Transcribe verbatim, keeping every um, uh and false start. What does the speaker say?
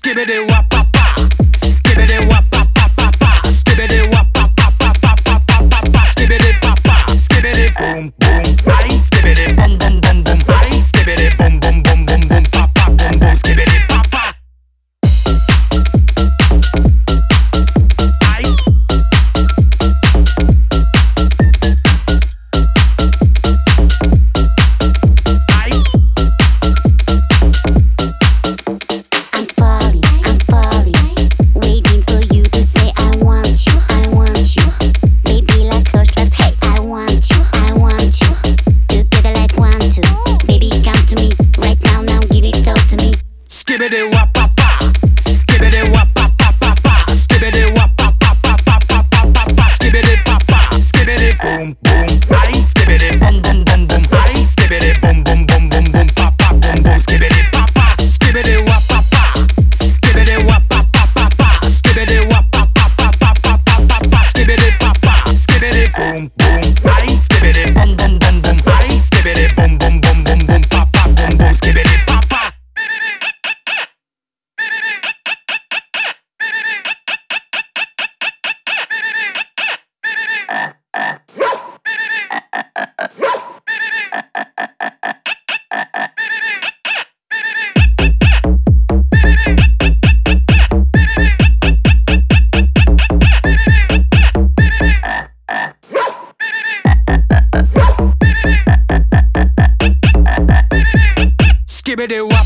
Skibbity wap pa pa, skibbity wap pa pa pa pa, skibbity wap pa pa pa pa pa pa pa pa, skibbity pa pa, skibbity boom boom, ay skibbity boom boom boom boom, ay skibbity boom boom boom boom boom, pa pa boom boom, skibbity pa pa. Ay. Ay. I'm falling, I'm falling, waiting for you to say I want you, I want you. Baby like horse, let's hey, I want you, I want you. Together like one, two. Baby come to me, right now, now give it all to me. Skibbity wap pa pa, skibbity wap pa pa pa pa, skibbity wap pa pa pa pa pa pa pa pa, skibbity pa pa, skibbity boom boom, ay skibbity boom boom boom boom, ay skibbity boom boom boom boom boom, pa pa boom boom, skibbity pa pa, skibbity wap pa pa, skibbity wap pa pa pa pa, skibbity wap pa pa pa pa pa pa pa pa, skibbity pa pa, skibbity boom boom, ay skibbity boom boom boom boom, ay skibbity boom boom boom boom boom, pa pa boom boom, skibbity pa pa. Skibbity wap.